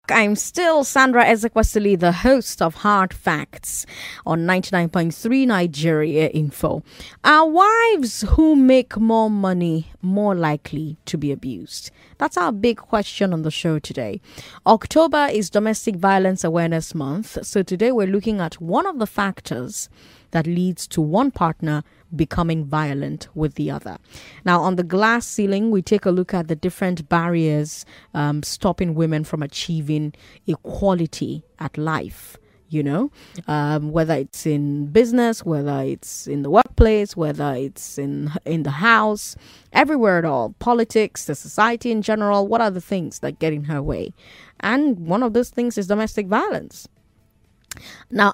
I'm still Sandra Ezekwesili, the host of Hard Facts on 99.3 Nigeria Info. Are wives who make more money more likely to be abused? That's our big question on the show today. October is Domestic Violence Awareness Month, so today we're looking at one of the factors that leads to one partner becoming violent with the other. Now, on the glass ceiling, we take a look at the different barriers stopping women from achieving equality at life. Whether it's in business, whether it's in the workplace, whether it's in the house, everywhere at all, politics, the society in general, what are the things that get in her way? And one of those things is domestic violence. Now,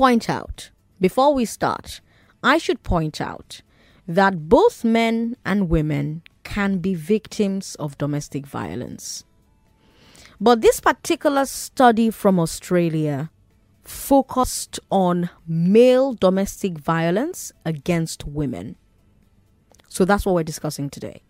before we start, I should point out that both men and women can be victims of domestic violence. But this particular study from Australia focused on male domestic violence against women. So that's what we're discussing today.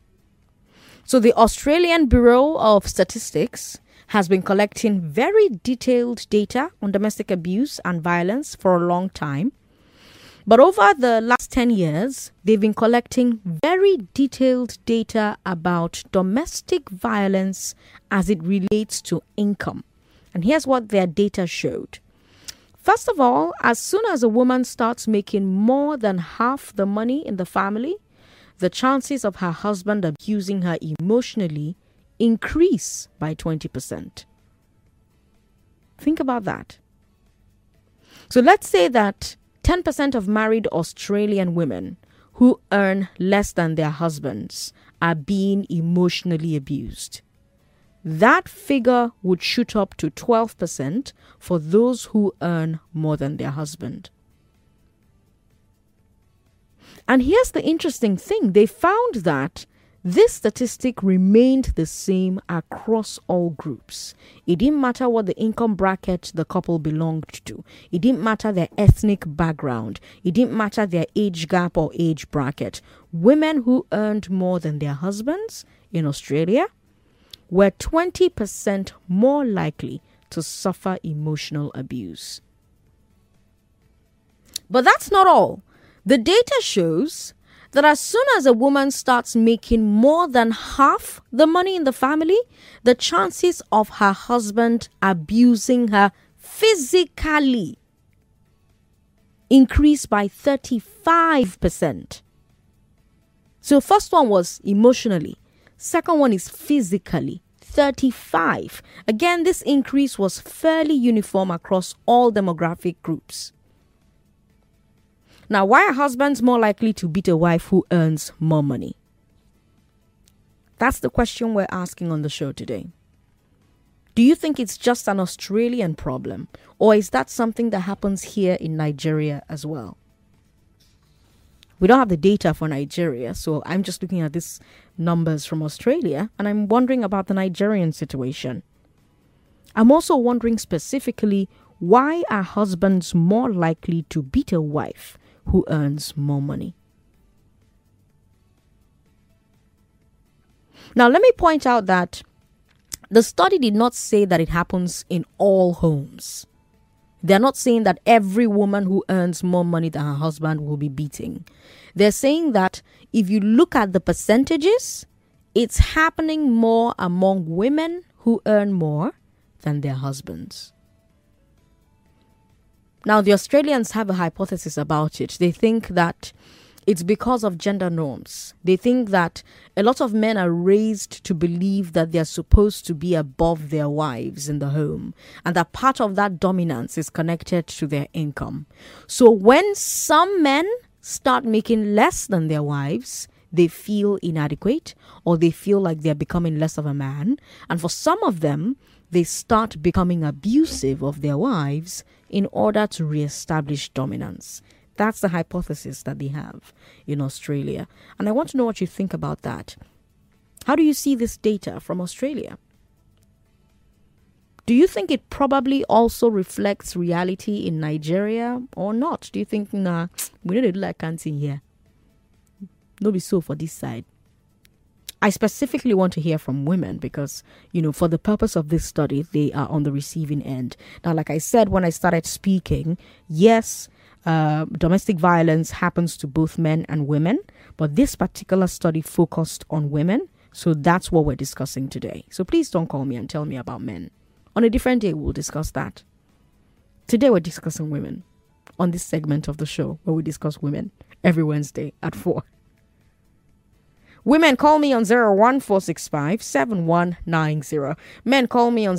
So the Australian Bureau of Statistics has been collecting very detailed data on domestic abuse and violence for a long time. But over the last 10 years, they've been collecting very detailed data about domestic violence as it relates to income. And here's what their data showed. First of all, as soon as a woman starts making more than half the money in the family, the chances of her husband abusing her emotionally increase by 20%. Think about that. So let's say that 10% of married Australian women who earn less than their husbands are being emotionally abused. That figure would shoot up to 12% for those who earn more than their husband. And here's the interesting thing. They found that this statistic remained the same across all groups. It didn't matter what the income bracket the couple belonged to. It didn't matter their ethnic background. It didn't matter their age gap or age bracket. Women who earned more than their husbands in Australia were 20% more likely to suffer emotional abuse. But that's not all. The data shows that as soon as a woman starts making more than half the money in the family, the chances of her husband abusing her physically increase by 35%. So first one was emotionally. Second one is physically. 35. Again, this increase was fairly uniform across all demographic groups. Now, why are husbands more likely to beat a wife who earns more money? That's the question we're asking on the show today. Do you think it's just an Australian problem, or is that something that happens here in Nigeria as well? We don't have the data for Nigeria, so I'm just looking at these numbers from Australia, and I'm wondering about the Nigerian situation. I'm also wondering specifically, why are husbands more likely to beat a wife who earns more money? Now, let me point out that the study did not say that it happens in all homes. They're not saying that every woman who earns more money than her husband will be beating. They're saying that if you look at the percentages, it's happening more among women who earn more than their husbands. Now, the Australians have a hypothesis about it. They think that it's because of gender norms. They think that a lot of men are raised to believe that they're supposed to be above their wives in the home, and that part of that dominance is connected to their income. So when some men start making less than their wives, they feel inadequate, or they feel like they're becoming less of a man. And for some of them, they start becoming abusive of their wives in order to reestablish dominance. That's the hypothesis that they have in Australia. And I want to know what you think about that. How do you see this data from Australia? Do you think it probably also reflects reality in Nigeria or not? Do you think, we don't do like canteen here? No be so for this side. I specifically want to hear from women because, for the purpose of this study, they are on the receiving end. Now, like I said, when I started speaking, yes, domestic violence happens to both men and women, but this particular study focused on women. So that's what we're discussing today. So please don't call me and tell me about men. On a different day, we'll discuss that. Today, we're discussing women on this segment of the show where we discuss women every Wednesday at 4. Women, call me on 01465-7190. Men, call me on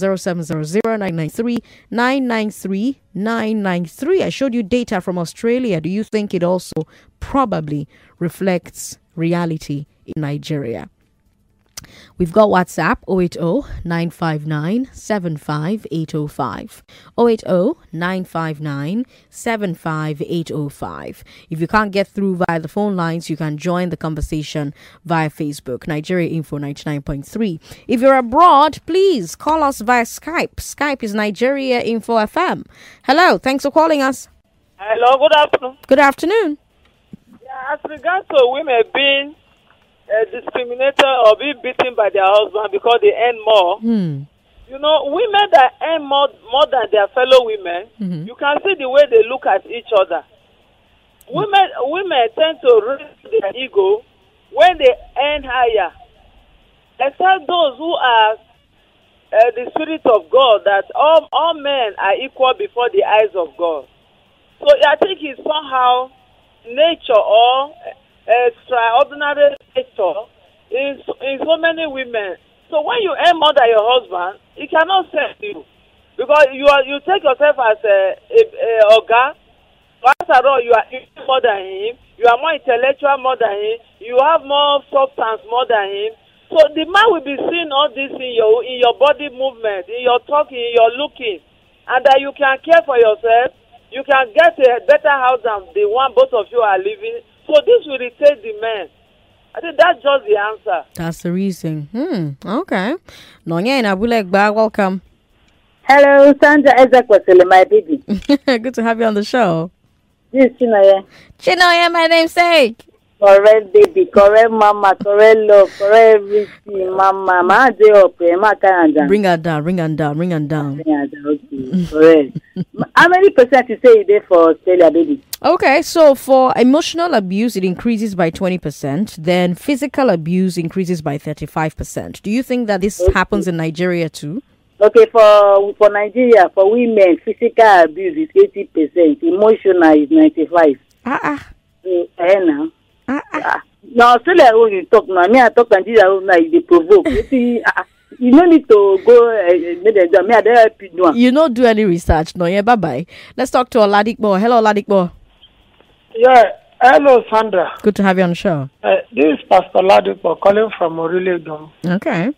0700-993-993-993. I showed you data from Australia. Do you think it also probably reflects reality in Nigeria? We've got WhatsApp 080-959-75805. 080-959-75805. If you can't get through via the phone lines, you can join the conversation via Facebook, Nigeria Info 99.3. If you're abroad, please call us via Skype. Skype is Nigeria Info FM. Hello, thanks for calling us. Hello, good afternoon. Good afternoon. Yeah, as regards to women being discriminated or being beaten by their husband because they earn more. Women that earn more than their fellow women, you can see the way they look at each other. Women tend to raise their ego when they earn higher, except those who are the spirit of God, that all men are equal before the eyes of God. So I think it's somehow nature or extraordinary nature in so many women. So when you earn more than your husband, he cannot save you because you take yourself as a organ. After all, you are more than him. You are more intellectual more than him. You have more substance more than him. So the man will be seeing all this in your body movement, in your talking, in your looking, and that you can care for yourself. You can get a better house than the one both of you are living. So this will irritate the men. I think that's just the answer. That's the reason. Okay. Nonye Nabulegba, welcome. Hello, Sandra Ezekwesili, my baby. Good to have you on the show. This is Chinoye. Chinoye, my namesake. Correct baby, correct mama, correct love, correct everything, mama. Ma dey up, ma can Bring her down. Okay, correct. How many percent you say you there for Australia, baby? Okay, so for emotional abuse, it increases by 20%. Then physical abuse increases by 35%. Do you think that this happens in Nigeria too? Okay, for Nigeria, for women, physical abuse is 80%. Emotional is 95%. Now. No, Australia, when you talk now, I talk Nigeria, now they provoke. You don't need to go. You don't do any research, no? Yeah, bye bye. Let's talk to Oladikbo. Hello, Oladikbo. Yeah, hello, Sandra. Good to have you on the show. This is Pastor Oladikbo calling from Orile. Okay.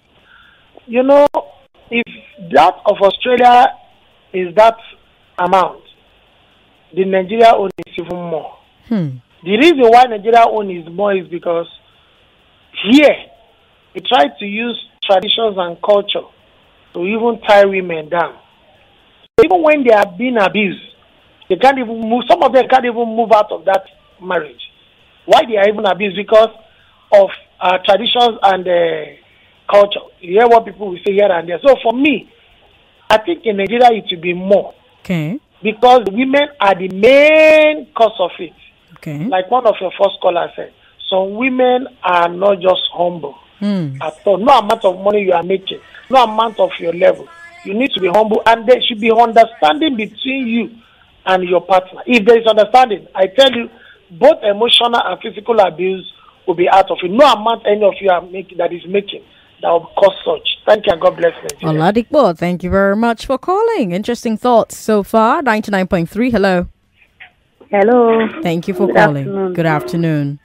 If that of Australia is that amount, the Nigeria own is even more. The reason why Nigeria own is more is because here we try to use traditions and culture to even tie women down. So even when they are being abused, they can't even move. Some of them can't even move out of that marriage. Why they are even abused? Because of traditions and culture. You hear what people will say here and there. So for me, I think in Nigeria it will be more. Okay. Because women are the main cause of it. Okay. Like one of your first callers said, some women are not just humble at all. No amount of money you are making, no amount of your level. You need to be humble, and there should be understanding between you and your partner. If there is understanding, I tell you, both emotional and physical abuse will be out of it. No amount any of you are making that will cause such. Thank you and God bless Nigeria. Oladikbo, thank you very much for calling. Interesting thoughts so far. 99.3, hello. Hello. Thank you for Good calling. Afternoon. Good afternoon.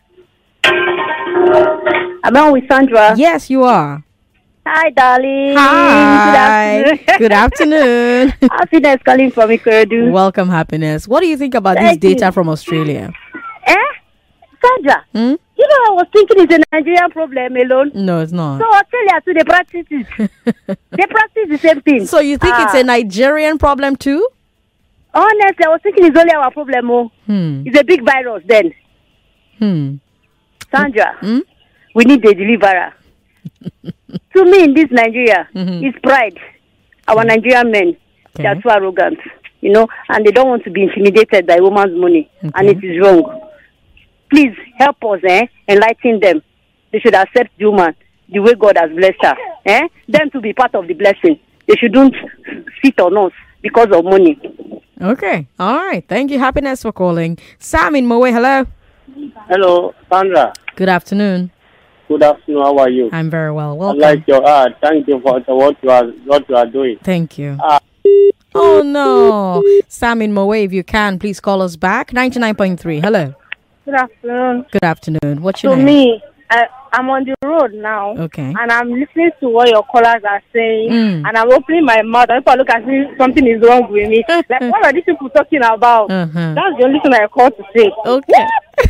I'm on with Sandra. Yes, you are. Hi, darling. Hi. Good afternoon. Good afternoon. Happiness calling from Ikorodu. Welcome, Happiness. What do you think about this data from Australia? Sandra, you know, I was thinking it's a Nigerian problem alone. No, it's not. So Australia too, they practice it. They practice the same thing. So you think it's a Nigerian problem too? Honestly, I was thinking it's only our problem. It's a big virus then. Sandra, we need a deliverer. To me, in this Nigeria, it's pride. Our Nigerian men, they are too arrogant, and they don't want to be intimidated by woman's money, and it is wrong. Please help us, enlighten them. They should accept the woman the way God has blessed her. Them to be part of the blessing. They shouldn't sit on us because of money. Okay. All right. Thank you. Happiness for calling. Sam in Moe, hello. Hello, Sandra. Good afternoon. Good afternoon. How are you? I'm very well. Welcome. I like your art. Thank you for what you are doing. Thank you. Oh, no. Sam in Moe, if you can, please call us back. 99.3. Hello. Good afternoon. Good afternoon. What's your name? To me, I'm on the road now. Okay. And I'm listening to what your callers are saying. And I'm opening my mouth. And if I look at me, something is wrong with me. Like, what are these people talking about? That's the only thing I called to say. Okay.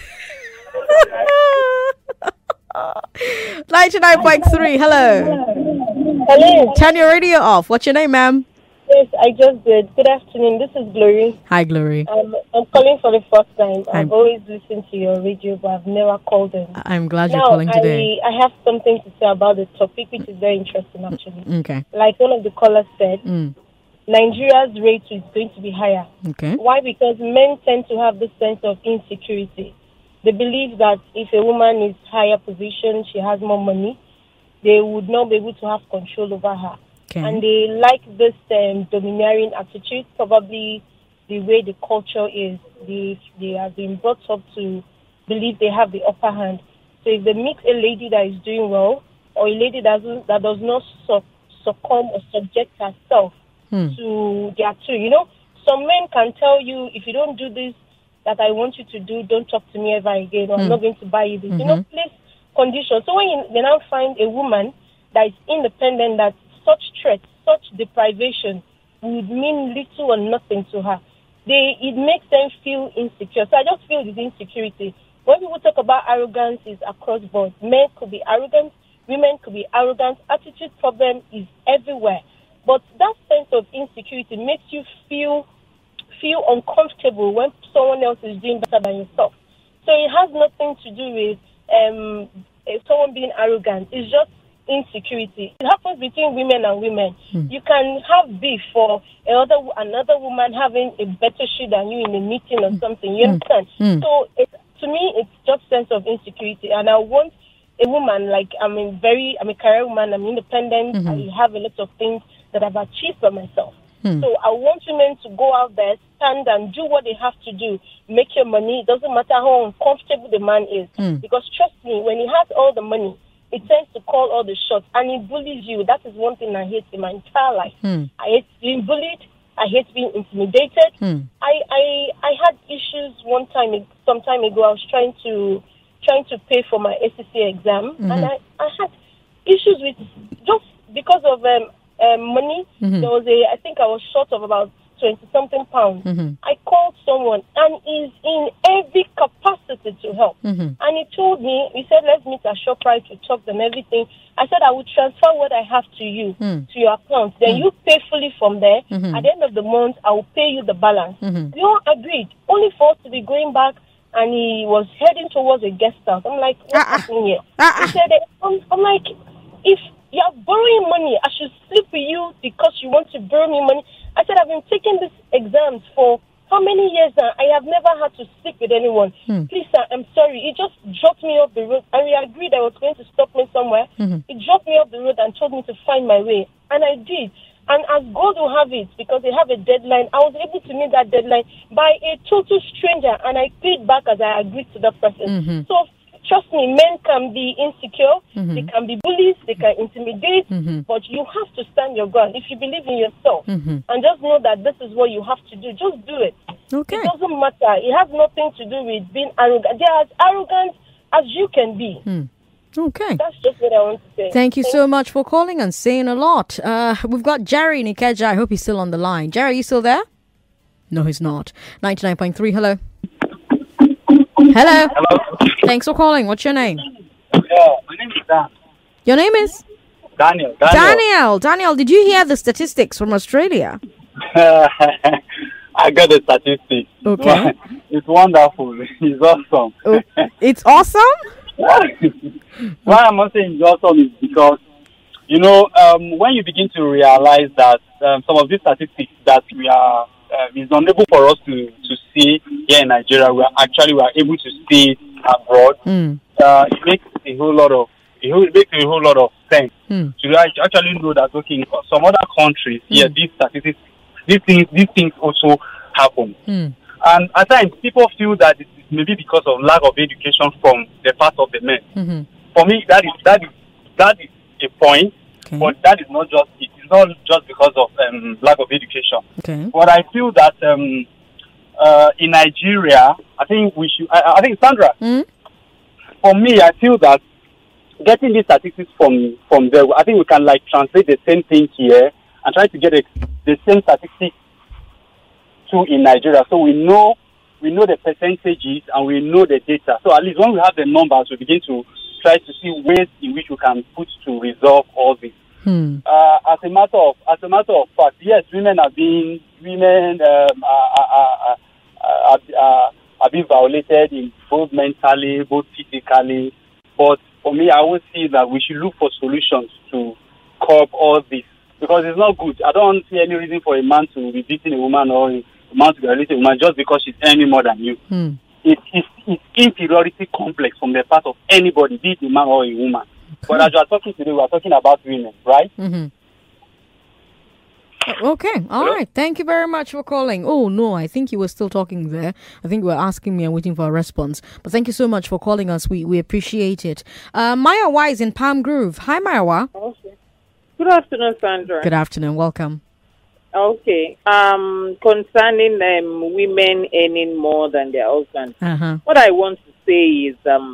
99.3. Hello. Hello. Turn your radio off. What's your name, ma'am? Yes, I just did. Good afternoon. This is Glory. Hi, Glory. I'm calling for the first time. I've always listened to your radio, but I've never called in. I'm glad you're calling today. I have something to say about the topic, which is very interesting, actually. Okay. Like one of the callers said, Nigeria's rate is going to be higher. Okay. Why? Because men tend to have this sense of insecurity. They believe that if a woman is higher position, she has more money, they would not be able to have control over her. Okay. And they like this domineering attitude, probably the way the culture is. They have been brought up to believe they have the upper hand. So if they meet a lady that is doing well, or a lady that does not succumb or subject herself to their tune, some men can tell you, if you don't do this that I want you to do, don't talk to me ever again, or I'm not going to buy you this. Place conditions. So when you now find a woman that is independent, that such threats, such deprivation would mean little or nothing to her, it makes them feel insecure. So I just feel this insecurity. When people talk about arrogance, it's across board. Men could be arrogant, women could be arrogant. Attitude problem is everywhere. But that sense of insecurity makes you feel uncomfortable when someone else is doing better than yourself. So it has nothing to do with someone being arrogant. It's just insecurity. It happens between women and women. You can have beef for another woman having a better shoe than you in a meeting or something. You understand? So to me, it's just sense of insecurity. And I want a woman, like I'm a career woman, I'm independent, I have a lot of things that I've achieved by myself. So I want women to go out there, stand and do what they have to do, make your money. It doesn't matter how uncomfortable the man is. Because trust me, when he has all the money, it tends to call all the shots and it bullies you. That is one thing I hate in my entire life. I hate being bullied. I hate being intimidated. I had issues some time ago. I was trying to pay for my SCC exam, and I had issues with just because of money. There was I think I was short of about 20-something pounds. I called someone and is in every capacity to help. And he told me, he said, let's meet at ShopRite to talk and everything. I said, I will transfer what I have to you, to your account. Then you pay fully from there. At the end of the month, I will pay you the balance. We all agreed, only for us to be going back, and he was heading towards a guest house. I'm like, what's happening here? He said, I'm like, if you're borrowing money, I should sleep with you because you want to borrow me money. I said, I've been taking these exams for how many years now? I have never had to speak with anyone. Please, sir, I'm sorry. He just dropped me off the road, and we agreed I was going to stop me somewhere. He dropped me off the road and told me to find my way, and I did. And as God will have it, because they have a deadline, I was able to meet that deadline by a total stranger, and I paid back as I agreed to that person. So trust me, men can be insecure, they can be bullies, they can intimidate, but you have to stand your ground. If you believe in yourself, and just know that this is what you have to do, just do it. Okay. It doesn't matter. It has nothing to do with being arrogant. They are as arrogant as you can be. Okay. That's just what I want to say. Thank you so much for calling and saying a lot. We've got Jerry in Ikeja. I hope he's still on the line. Jerry, are you still there? No, he's not. 99.3, hello. Hello. Hello. Thanks for calling. What's your name? Yeah, my name is Dan. Your name is? Daniel. Daniel, did you hear the statistics from Australia? I got the statistics. Okay. It's wonderful. It's awesome. Oh, it's awesome? Why I'm not saying it's awesome is because, when you begin to realize that some of these statistics that we are is unable for us to see here in Nigeria, we are able to see abroad. It makes a whole lot of sense to actually know that in some other countries, these statistics, these things also happen. And at times, people feel that it may be because of lack of education from the part of the men. For me, that is a point, but that is not just it. It's not just because of lack of education. But I feel that in Nigeria, I think we should. I think Sandra. For me, I feel that getting these statistics from there, I think we can translate the same thing here and try to get the same statistics too in Nigeria. So we know the percentages and we know the data. So at least when we have the numbers, we begin to try to see ways in which we can put to resolve all this. As a matter of fact, yes, women are being violated in both mentally, both physically. But for me, I would see that we should look for solutions to curb all this because it's not good. I don't see any reason for a man to be beating a woman or a man to be violating a woman just because she's earning more than you. It's inferiority complex from the part of anybody, be it a man or a woman. But as you are talking today, we are talking about women, right? Okay, all right. Thank you very much for calling. Oh, no, I think you were still talking there. I think you were asking me and waiting for a response. But thank you so much for calling us. We appreciate it. Mayawa is in Palm Grove. Hi, Mayawa. Okay. Good afternoon, Sandra. Good afternoon. Welcome. Okay. Concerning women earning more than their husbands, what I want to say is,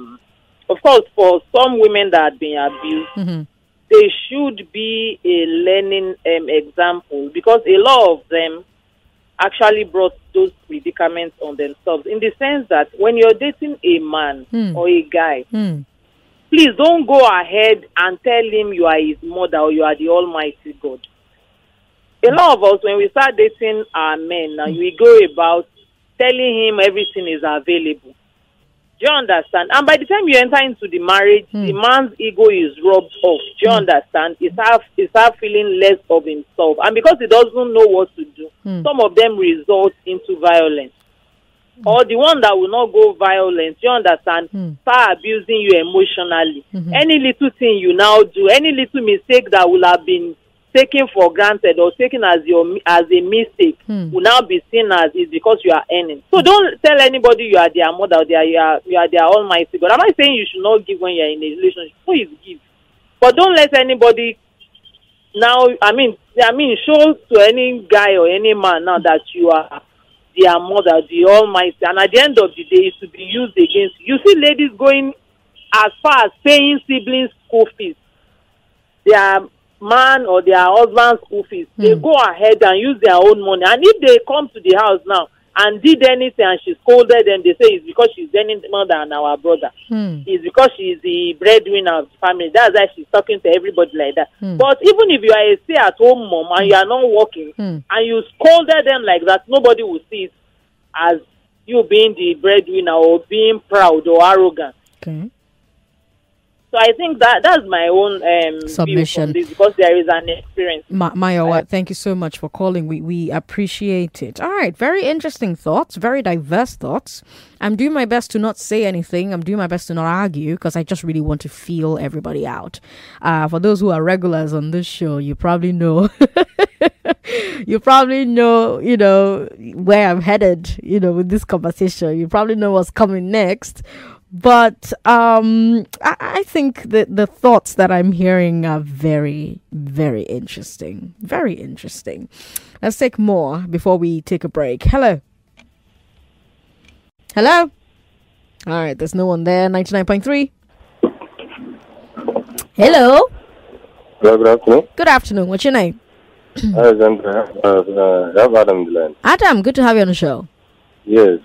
of course, for some women that have been abused, they should be a learning example because a lot of them actually brought those predicaments on themselves in the sense that when you're dating a man or a guy, please don't go ahead and tell him you are his mother or you are the Almighty God. A lot of us, when we start dating our men, now we go about telling him everything is available. Do you understand? And by the time you enter into the marriage, the man's ego is rubbed off. Do you understand? He start feeling less of himself. And because he doesn't know what to do, some of them result into violence. Or the one that will not go violent, you understand, start abusing you emotionally. Any little thing you now do, any little mistake that will have been taken for granted or taken as a mistake will now be seen as is because you are earning. So don't tell anybody you are their mother or you are their Almighty God. I'm not saying you should not give when you are in a relationship. Please give, but don't let anybody now. I mean, show to any guy or any man now that you are their mother, the Almighty, and at the end of the day, it's to be used against you. You see, ladies going as far as paying siblings' school fees. Their man or their husband's school fees, they go ahead and use their own money. And if they come to the house now and did anything and she scolded them, they say it's because she's earning more than our brother. It's because she's the breadwinner of the family. That's why she's talking to everybody like that. But even if you are a stay-at-home mom and you are not working and you scolded them like that, nobody will see it as you being the breadwinner or being proud or arrogant. Okay. So I think that's my own submission view from this because there is an experience. Maya, thank you so much for calling. We appreciate it. All right, very interesting thoughts, very diverse thoughts. I'm doing my best to not say anything. I'm doing my best to not argue because I just really want to feel everybody out. For those who are regulars on this show, you probably know. You probably know, where I'm headed, with this conversation. You probably know what's coming next. But I think that the thoughts that I'm hearing are very, very interesting. Very interesting. Let's take more before we take a break. Hello. All right, there's no one there. 99.3. Hello. Hello, good afternoon. Good afternoon. What's your name? Alexander. Adam. Adam, good to have you on the show. Yes.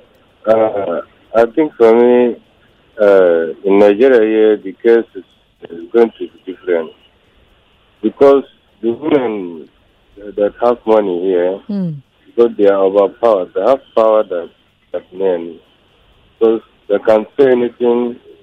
I think for me, in Nigeria here, the case is going to be different. Because the women that have money here, because they are overpowered, they have power that men. Because they can say anything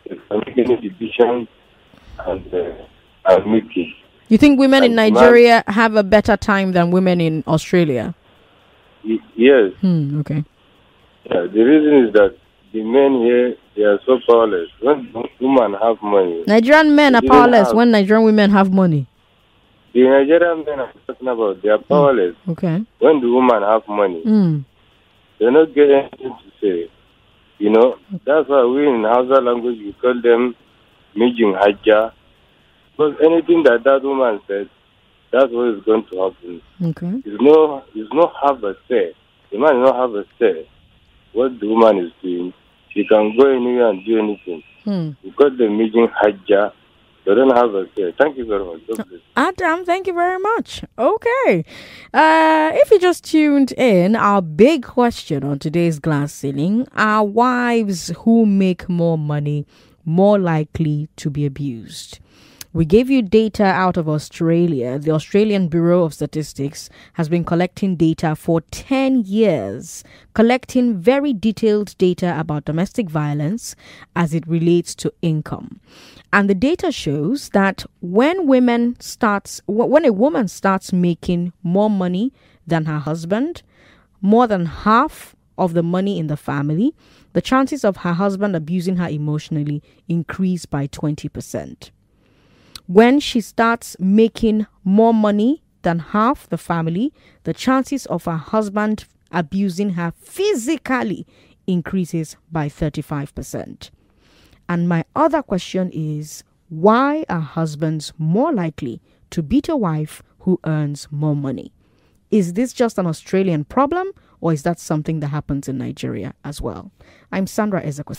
making decisions and making. You think women in Nigeria have a better time than women in Australia? Yes. Okay. Yeah, the reason is that the men here, they are so powerless. When women have money... Nigerian men are powerless when Nigerian women have money. The Nigerian men I'm talking about, they are powerless. Okay. When the women have money, they don't get anything to say. You know, that's why we in Hausa language, we call them Mijin Hajja. Because anything that woman says, that's what is going to happen. Okay. It's not have a say. The man does not have a say. What the woman is doing, she can go anywhere and do anything. Because the Mijin Hajja, they don't have a say. Thank you very much. Adam, thank you very much. Okay. If you just tuned in, our big question on today's Glass Ceiling, are wives who make more money more likely to be abused? We gave you data out of Australia. The Australian Bureau of Statistics has been collecting data for 10 years, collecting very detailed data about domestic violence as it relates to income. And the data shows that when a woman starts making more money than her husband, more than half of the money in the family, the chances of her husband abusing her emotionally increase by 20%. When she starts making more money than half the family, the chances of her husband abusing her physically increases by 35%. And my other question is, why are husbands more likely to beat a wife who earns more money? Is this just an Australian problem, or is that something that happens in Nigeria as well? I'm Sandra Ezekwesili.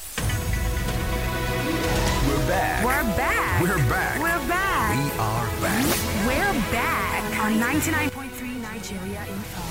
We're back. We're back. We're back. We're back. We are back. We're back on 99.3 Nigeria Info.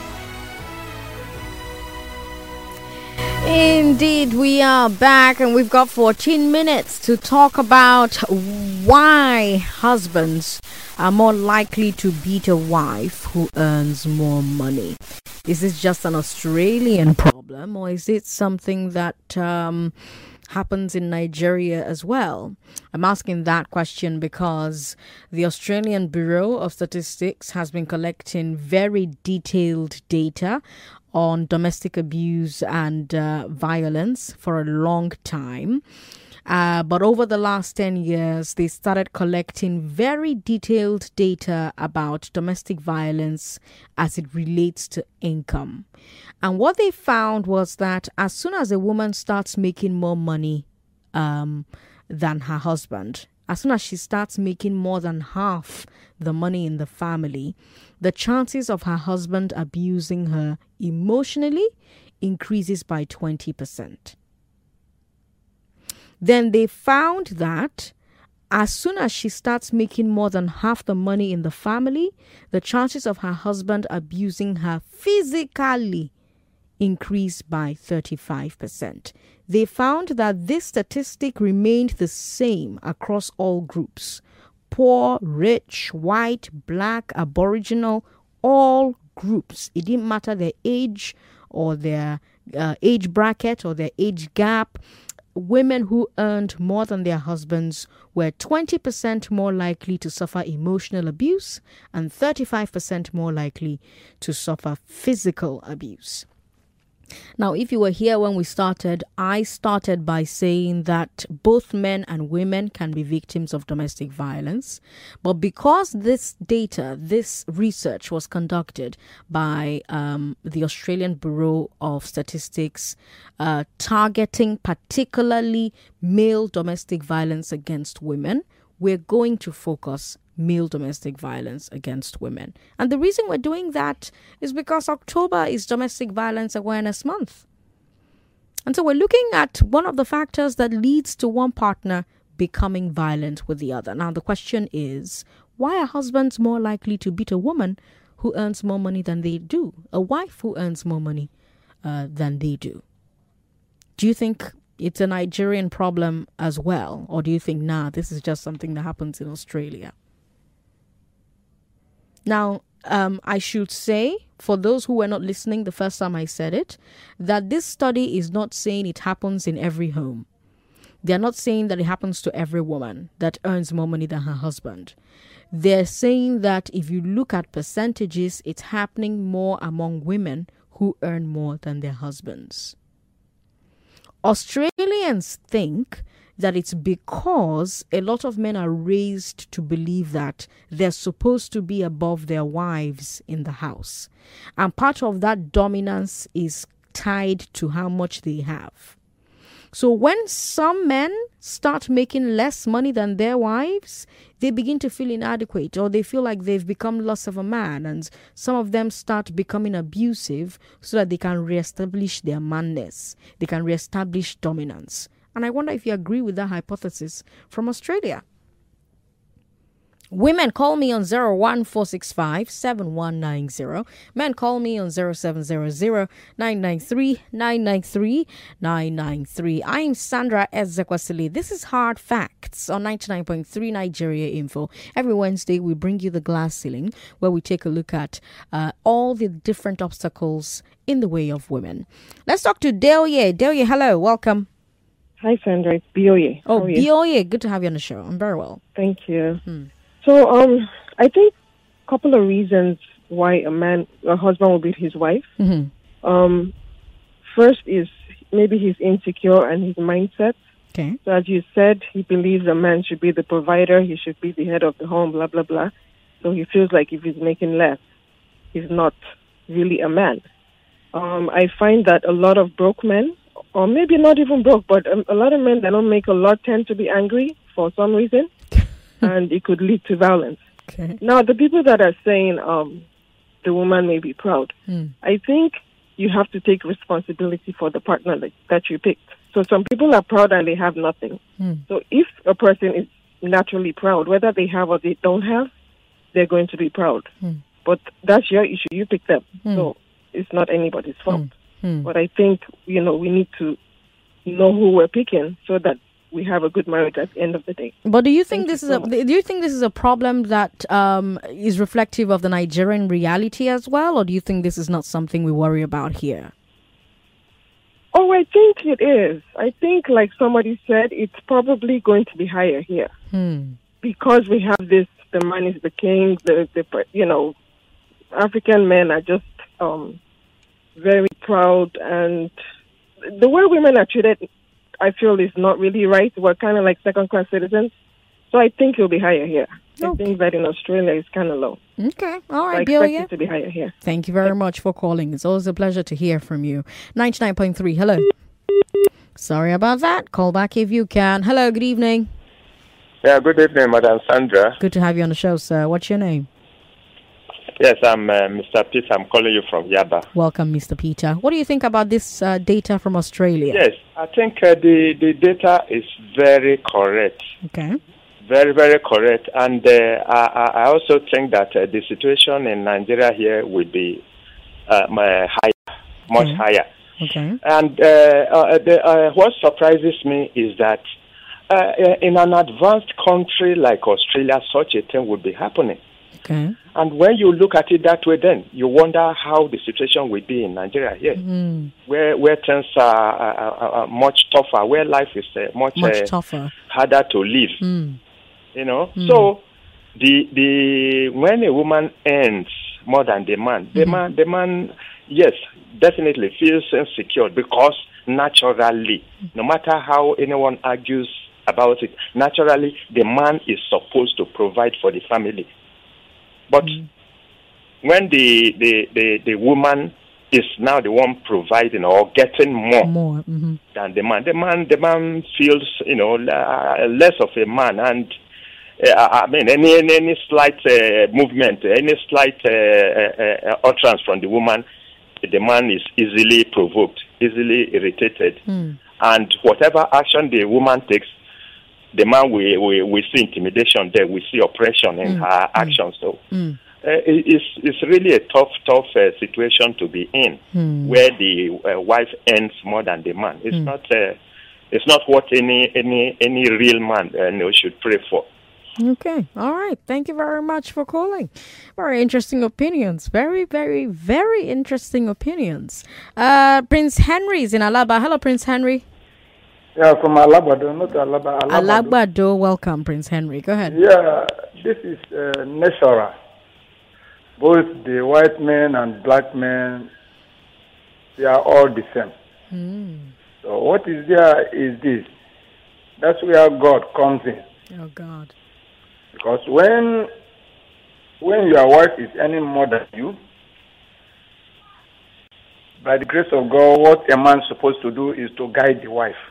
Indeed, we are back, and we've got 14 minutes to talk about why husbands are more likely to beat a wife who earns more money. Is this just an Australian problem, or is it something that happens in Nigeria as well? I'm asking that question because the Australian Bureau of Statistics has been collecting very detailed data on domestic abuse and violence for a long time. But over the last 10 years, they started collecting very detailed data about domestic violence as it relates to income. And what they found was that as soon as a woman starts making more money than her husband, as soon as she starts making more than half the money in the family, the chances of her husband abusing her emotionally increases by 20%. Then they found that as soon as she starts making more than half the money in the family, the chances of her husband abusing her physically increase by 35%. They found that this statistic remained the same across all groups: poor, rich, white, black, aboriginal, all groups. It didn't matter their age or their age bracket or their age gap. Women who earned more than their husbands were 20% more likely to suffer emotional abuse and 35% more likely to suffer physical abuse. Now, if you were here when we started, I started by saying that both men and women can be victims of domestic violence. But because this data, this research was conducted by the Australian Bureau of Statistics, targeting particularly male domestic violence against women, we're going to focus male domestic violence against women. And the reason we're doing that is because October is Domestic Violence Awareness Month. And so we're looking at one of the factors that leads to one partner becoming violent with the other. Now, the question is, why are husbands more likely to beat a woman who earns more money than they do? A wife who earns more money than they do? Do you think it's a Nigerian problem as well? Or do you think, this is just something that happens in Australia? Now, I should say, for those who were not listening the first time I said it, that this study is not saying it happens in every home. They're not saying that it happens to every woman that earns more money than her husband. They're saying that if you look at percentages, it's happening more among women who earn more than their husbands. Australians think that it's because a lot of men are raised to believe that they're supposed to be above their wives in the house. And part of that dominance is tied to how much they have. So when some men start making less money than their wives, they begin to feel inadequate, or they feel like they've become less of a man, and some of them start becoming abusive so that they can reestablish their manness. They can reestablish dominance. And I wonder if you agree with that hypothesis from Australia. Women, call me on 01465-7190. Men, call me on 0700-993-993-993. I'm Sandra Ezekwesili. This is Hard Facts on 99.3 Nigeria Info. Every Wednesday, we bring you the glass ceiling, where we take a look at all the different obstacles in the way of women. Let's talk to Deoye. Deoye, hello. Welcome. Hi, Sandra. It's Bioye. Oh, Bioye. Good to have you on the show. I'm very well. Thank you. So, I think a couple of reasons why a husband will beat his wife. First is maybe he's insecure and his mindset. Okay. So, as you said, he believes a man should be the provider. He should be the head of the home, blah, blah, blah. So, he feels like if he's making less, he's not really a man. I find that a lot of broke men, or maybe not even broke, but a lot of men that don't make a lot tend to be angry for some reason. And it could lead to violence. Okay. Now, the people that are saying the woman may be proud, I think you have to take responsibility for the partner that you picked. So some people are proud and they have nothing. So if a person is naturally proud, whether they have or they don't have, they're going to be proud. But that's your issue. You picked them. So it's not anybody's fault. But I think, we need to know who we're picking so that we have a good marriage at the end of the day. But do you think this is a problem that is reflective of the Nigerian reality as well, or do you think this is not something we worry about here? Oh, I think it is. I think, like somebody said, it's probably going to be higher here because we have this: the man is the king. African men are just very proud, and the way women are treated, I feel, is not really right. We're kind of like second-class citizens. So I think it'll be higher here. I think that in Australia it's kind of low. Okay. All right, I expect it to be higher here. Thank you very much for calling. It's always a pleasure to hear from you. 99.3, hello. Sorry about that. Call back if you can. Hello, good evening. Yeah, good evening, Madam Sandra. Good to have you on the show, sir. What's your name? Yes, I'm Mr. Peter. I'm calling you from Yaba. Welcome, Mr. Peter. What do you think about this data from Australia? Yes, I think the data is very correct. Okay. Very, very correct. And I also think that the situation in Nigeria here will be much higher. Okay. And what surprises me is that in an advanced country like Australia, such a thing would be happening. Okay. And when you look at it that way, then you wonder how the situation will be in Nigeria here, where things are much tougher, where life is much tougher, harder to live. So when a woman earns more than the man, the man, yes, definitely feels insecure because naturally, no matter how anyone argues about it, naturally the man is supposed to provide for the family. But when the woman is now the one providing or getting more than the man feels less of a man, and any slight movement, any slight utterance from the woman, the man is easily provoked, easily irritated, and whatever action the woman takes, the man we see intimidation there, we see oppression in her actions. So it's really a tough situation to be in, where the wife earns more than the man. It's not what any real man should pray for. Okay, all right. Thank you very much for calling. Very interesting opinions. Very, very, very interesting opinions. Prince Henry is in Alaba. Hello, Prince Henry. Yeah, from Alagbado, not Alaba. Alagbado, welcome, Prince Henry. Go ahead. Yeah, this is natural. Both the white men and black men, they are all the same. So what is there is this. That's where God comes in. Oh, God. Because when your wife is earning more than you, by the grace of God, what a man is supposed to do is to guide the wife.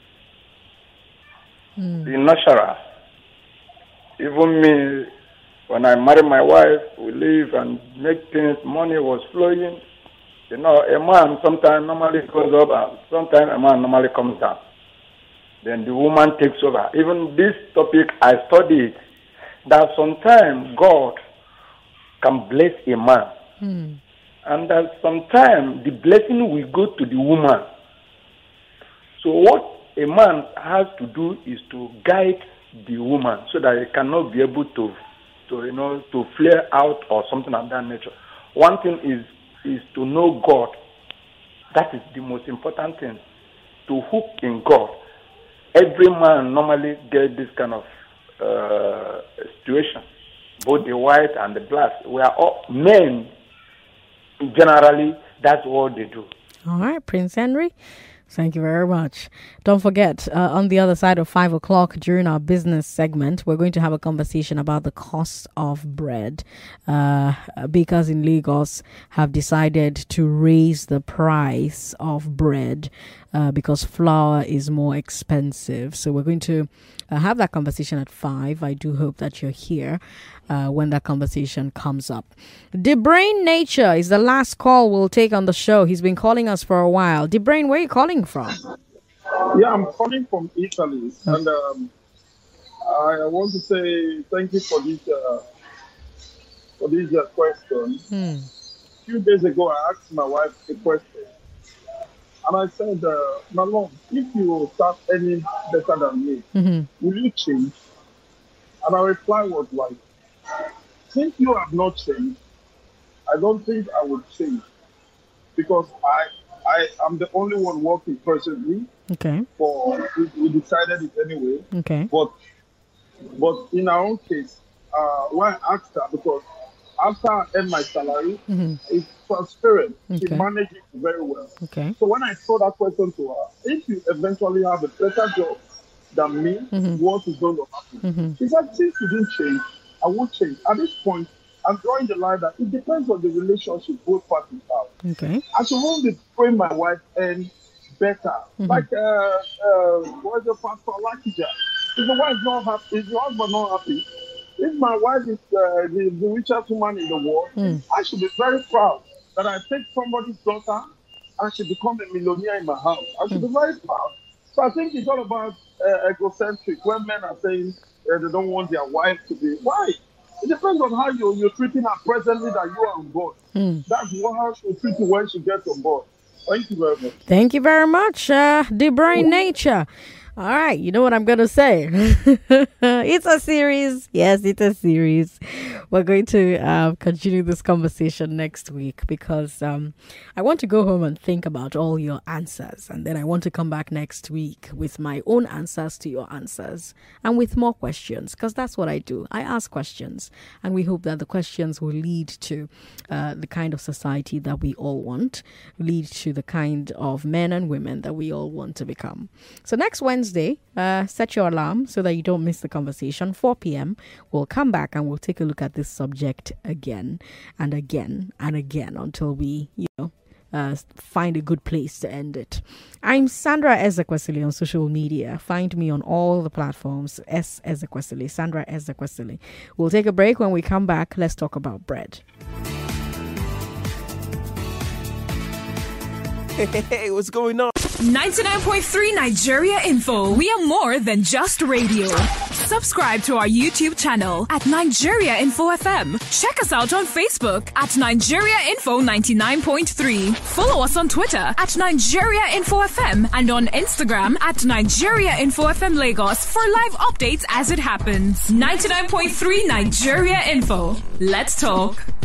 The natural. Even me, when I married my wife, we live and make things, money was flowing. You know, a man sometimes normally goes up and sometimes a man normally comes down. Then the woman takes over. Even this topic, I studied that sometimes God can bless a man. And that sometimes the blessing will go to the woman. So what a man has to do is to guide the woman so that he cannot be able to flare out or something of that nature. One thing is to know God. That is the most important thing. To hook in God. Every man normally gets this kind of situation. Both the white and the black. We are all men. Generally, that's what they do. All right, Prince Henry. Thank you very much. Don't forget, on the other side of 5 o'clock during our business segment, we're going to have a conversation about the cost of bread. Bakers in Lagos have decided to raise the price of bread because flour is more expensive. So we're going to have that conversation at 5. I do hope that you're here when that conversation comes up. DeBrain Nature is the last call we'll take on the show. He's been calling us for a while. DeBrain, where are you calling from? Yeah, I'm calling from Italy. And I want to say thank you for this question. A few days ago, I asked my wife a question. And I said, my love, if you start earning better than me, will you change? And her reply was like, since you have not changed, I don't think I would change. Because I am the only one working presently. Okay. We decided it anyway. Okay. But in our own case, when I asked her, because after I earned my salary, it's transparent. Okay. She managed it very well. Okay. So when I throw that question to her, if you eventually have a better job than me, what is going to happen? She said, since you didn't change, I won't change. At this point, I'm drawing the line that it depends on the relationship both parties have. Okay. I should want to pray my wife and better. Like what's the pastor Lakija? If the wife not happy, if the husband not happy, if my wife is the richest woman in the world, I should be very proud that I take somebody's daughter and she become a millionaire in my house. I should be very proud. So I think it's all about egocentric. When men are saying they don't want their wife to be, why? It depends on how you're treating her presently that you are on board. That's how she'll treat you when she gets on board. Thank you very much. Thank you very much, DeBrain Nature. All right, you know what I'm going to say. It's a series. Yes, it's a series. We're going to continue this conversation next week because I want to go home and think about all your answers. And then I want to come back next week with my own answers to your answers and with more questions because that's what I do. I ask questions and we hope that the questions will lead to the kind of society that we all want, lead to the kind of men and women that we all want to become. So next Wednesday, set your alarm so that you don't miss the conversation. 4 p.m. We'll come back and we'll take a look at this subject again and again and again until we, find a good place to end it. I'm Sandra Ezekwesili on social media. Find me on all the platforms. S. Ezekwesili, Sandra Ezekwesili. We'll take a break. When we come back, let's talk about bread. Hey, what's going on? 99.3 Nigeria Info. We are more than just radio. Subscribe to our YouTube channel at Nigeria Info FM. Check us out on Facebook at Nigeria Info 99.3. Follow us on Twitter at Nigeria Info FM and on Instagram at Nigeria Info FM Lagos for live updates as it happens. 99.3 Nigeria Info. Let's talk.